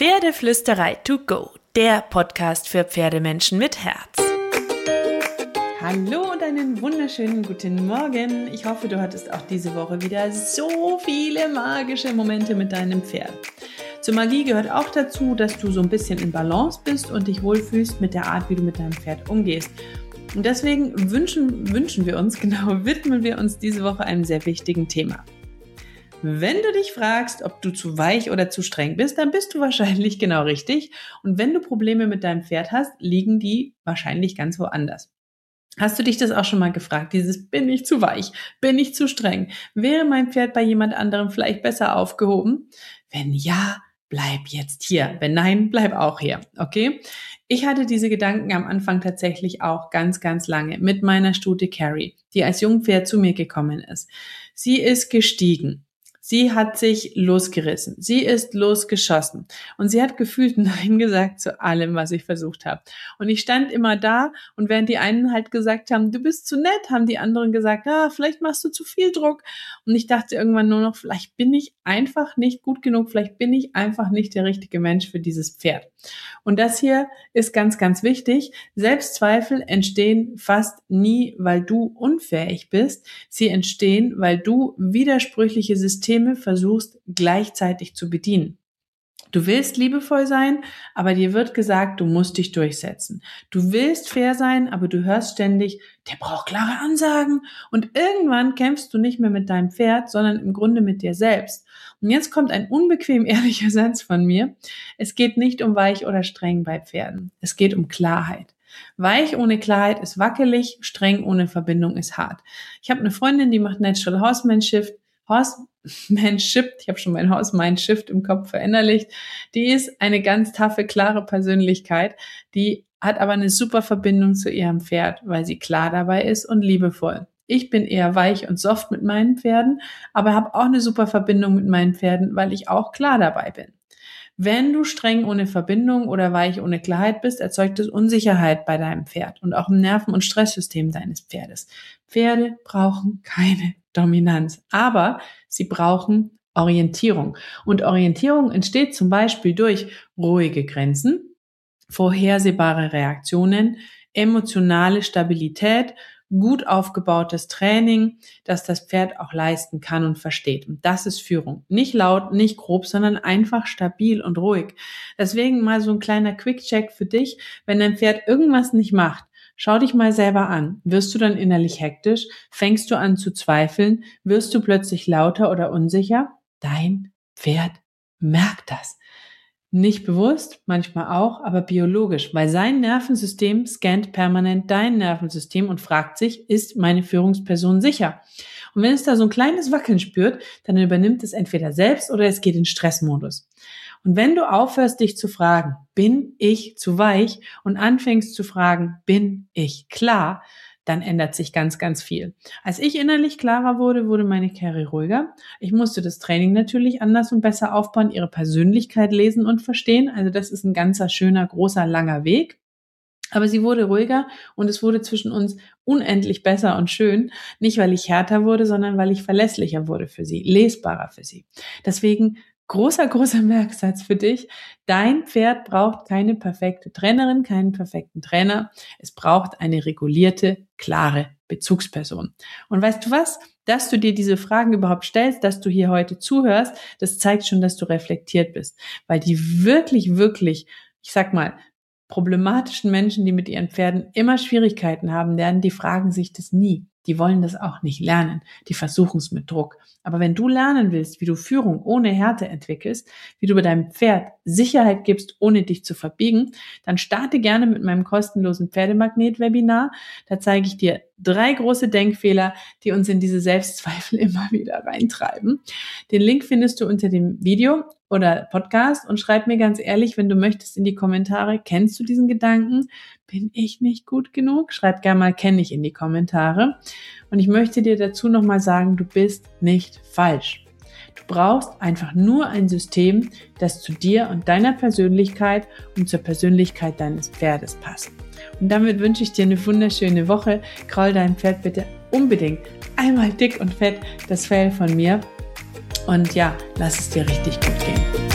Pferdeflüsterei to go, der Podcast für Pferdemenschen mit Herz. Hallo und einen wunderschönen guten Morgen. Ich hoffe, du hattest auch diese Woche wieder so viele magische Momente mit deinem Pferd. Zur Magie gehört auch dazu, dass du so ein bisschen in Balance bist und dich wohlfühlst mit der Art, wie du mit deinem Pferd umgehst. Und deswegen widmen wir uns diese Woche einem sehr wichtigen Thema. Wenn du dich fragst, ob du zu weich oder zu streng bist, dann bist du wahrscheinlich genau richtig. Und wenn du Probleme mit deinem Pferd hast, liegen die wahrscheinlich ganz woanders. Hast du dich das auch schon mal gefragt? Bin ich zu weich? Bin ich zu streng? Wäre mein Pferd bei jemand anderem vielleicht besser aufgehoben? Wenn ja, bleib jetzt hier. Wenn nein, bleib auch hier. Okay? Ich hatte diese Gedanken am Anfang tatsächlich auch ganz, ganz lange mit meiner Stute Carrie, die als Jungpferd zu mir gekommen ist. Sie ist gestiegen. Sie hat sich losgerissen. Sie ist losgeschossen. Und sie hat gefühlt Nein gesagt zu allem, was ich versucht habe. Und ich stand immer da und während die einen halt gesagt haben, du bist zu nett, haben die anderen gesagt, vielleicht machst du zu viel Druck. Und ich dachte irgendwann nur noch, vielleicht bin ich einfach nicht gut genug, vielleicht bin ich einfach nicht der richtige Mensch für dieses Pferd. Und das hier ist ganz, ganz wichtig. Selbstzweifel entstehen fast nie, weil du unfähig bist. Sie entstehen, weil du widersprüchliche Systeme versuchst gleichzeitig zu bedienen. Du willst liebevoll sein, aber dir wird gesagt, du musst dich durchsetzen. Du willst fair sein, aber du hörst ständig, der braucht klare Ansagen. Und irgendwann kämpfst du nicht mehr mit deinem Pferd, sondern im Grunde mit dir selbst. Und jetzt kommt ein unbequem ehrlicher Satz von mir. Es geht nicht um weich oder streng bei Pferden. Es geht um Klarheit. Weich ohne Klarheit ist wackelig, streng ohne Verbindung ist hart. Ich habe eine Freundin, die macht Natural Horsemanship, ich habe schon mein Horse-Mind-Shift im Kopf verinnerlicht. Die ist eine ganz taffe, klare Persönlichkeit, die hat aber eine super Verbindung zu ihrem Pferd, weil sie klar dabei ist und liebevoll. Ich bin eher weich und soft mit meinen Pferden, aber habe auch eine super Verbindung mit meinen Pferden, weil ich auch klar dabei bin. Wenn du streng ohne Verbindung oder weich ohne Klarheit bist, erzeugt es Unsicherheit bei deinem Pferd und auch im Nerven- und Stresssystem deines Pferdes. Pferde brauchen keine Dominanz, aber sie brauchen Orientierung. Und Orientierung entsteht zum Beispiel durch ruhige Grenzen, vorhersehbare Reaktionen, emotionale Stabilität, gut aufgebautes Training, das das Pferd auch leisten kann und versteht. Und das ist Führung. Nicht laut, nicht grob, sondern einfach stabil und ruhig. Deswegen mal so ein kleiner Quick-Check für dich. Wenn dein Pferd irgendwas nicht macht, schau dich mal selber an. Wirst du dann innerlich hektisch? Fängst du an zu zweifeln? Wirst du plötzlich lauter oder unsicher? Dein Pferd merkt das. Nicht bewusst, manchmal auch, aber biologisch, weil sein Nervensystem scannt permanent dein Nervensystem und fragt sich, ist meine Führungsperson sicher? Und wenn es da so ein kleines Wackeln spürt, dann übernimmt es entweder selbst oder es geht in Stressmodus. Und wenn du aufhörst, dich zu fragen, bin ich zu weich? Und anfängst zu fragen, bin ich klar? Dann ändert sich ganz, ganz viel. Als ich innerlich klarer wurde, wurde meine Carrie ruhiger. Ich musste das Training natürlich anders und besser aufbauen, ihre Persönlichkeit lesen und verstehen. Also das ist ein ganzer, schöner, großer, langer Weg. Aber sie wurde ruhiger und es wurde zwischen uns unendlich besser und schön. Nicht, weil ich härter wurde, sondern weil ich verlässlicher wurde für sie, lesbarer für sie. Deswegen großer, großer Merksatz für dich. Dein Pferd braucht keine perfekte Trainerin, keinen perfekten Trainer. Es braucht eine regulierte, klare Bezugsperson. Und weißt du was? Dass du dir diese Fragen überhaupt stellst, dass du hier heute zuhörst, das zeigt schon, dass du reflektiert bist. Weil die wirklich, wirklich, ich sag mal, problematischen Menschen, die mit ihren Pferden immer Schwierigkeiten haben werden, die fragen sich das nie. Die wollen das auch nicht lernen. Die versuchen es mit Druck. Aber wenn du lernen willst, wie du Führung ohne Härte entwickelst, wie du bei deinem Pferd Sicherheit gibst, ohne dich zu verbiegen, dann starte gerne mit meinem kostenlosen Pferdemagnet-Webinar. Da zeige ich dir 3 große Denkfehler, die uns in diese Selbstzweifel immer wieder reintreiben. Den Link findest du unter dem Video oder Podcast und schreib mir ganz ehrlich, wenn du möchtest, in die Kommentare, kennst du diesen Gedanken? Bin ich nicht gut genug? Schreib gerne mal, kenne ich in die Kommentare. Und ich möchte dir dazu nochmal sagen, du bist nicht falsch. Du brauchst einfach nur ein System, das zu dir und deiner Persönlichkeit und zur Persönlichkeit deines Pferdes passt. Und damit wünsche ich dir eine wunderschöne Woche. Kraul deinem Pferd bitte unbedingt einmal dick und fett das Fell von mir. Und ja, lass es dir richtig gut gehen.